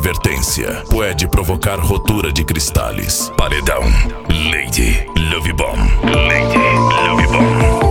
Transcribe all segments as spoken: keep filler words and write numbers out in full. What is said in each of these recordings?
Advertência: pode provocar rotura de cristales. Paredão, Lady Love Bomb. Lady Love Bomb.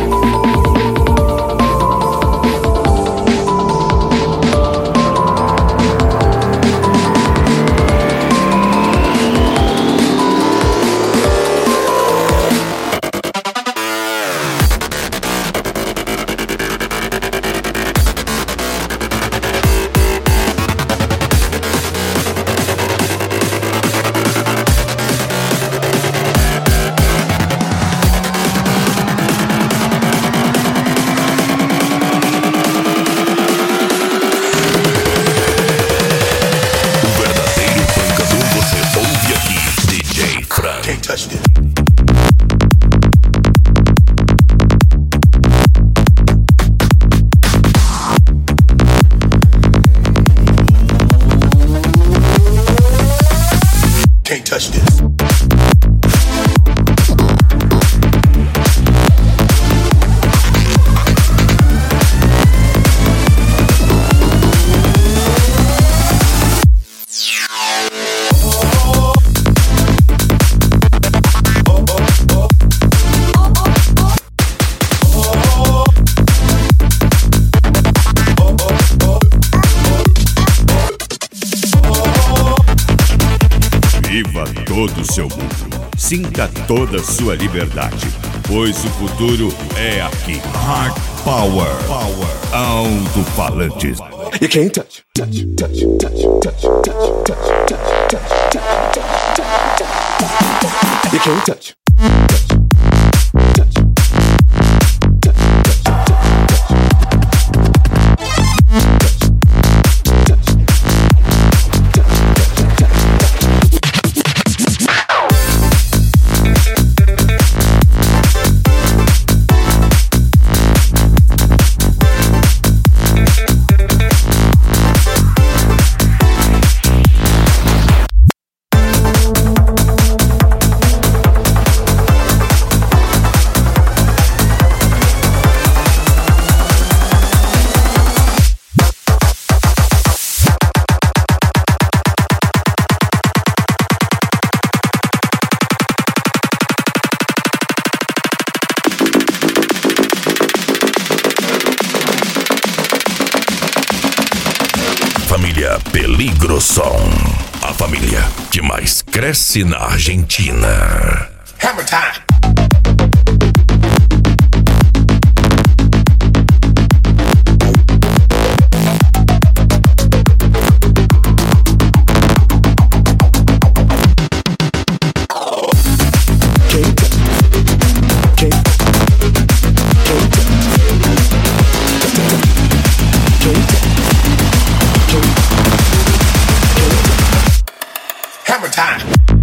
Viva todo o seu mundo. Sinta toda a sua liberdade, pois o futuro é aqui. Hard Power. Power. Alto-falantes. You can't touch. Touch, touch, touch, touch, touch, touch, touch, touch. You can't touch. Família Peligrosom, a família que mais cresce na Argentina. Hammer time! Hammer time!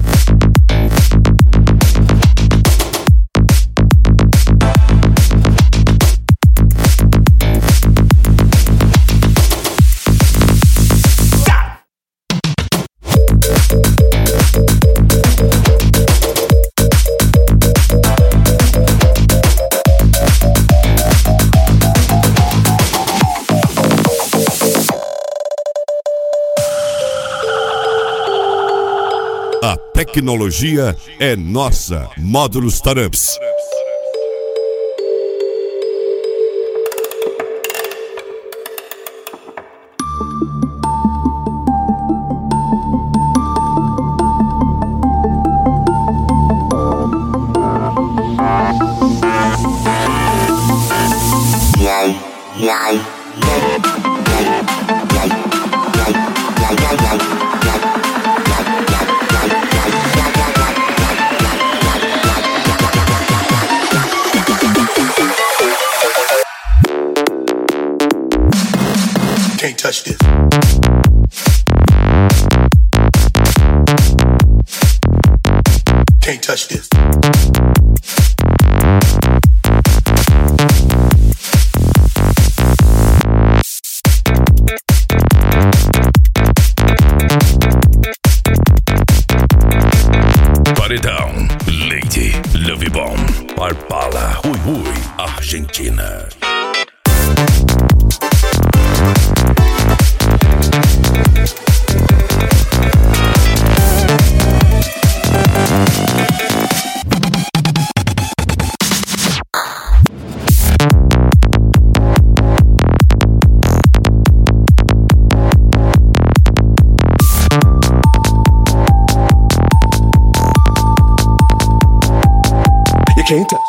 A tecnologia é nossa. Módulos Startups. Can't touch this. Can't touch this. Paredão, Lady Love Bomb, Arpala, Ui Ui, Argentina. can't touch.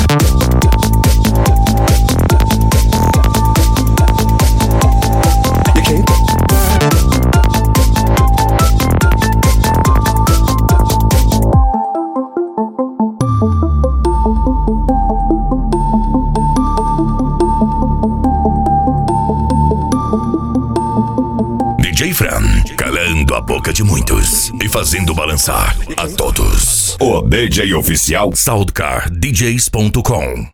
You can't touch. D J Fran, calando a boca de muitos e fazendo balançar a todos. O D J oficial soundcar d js ponto com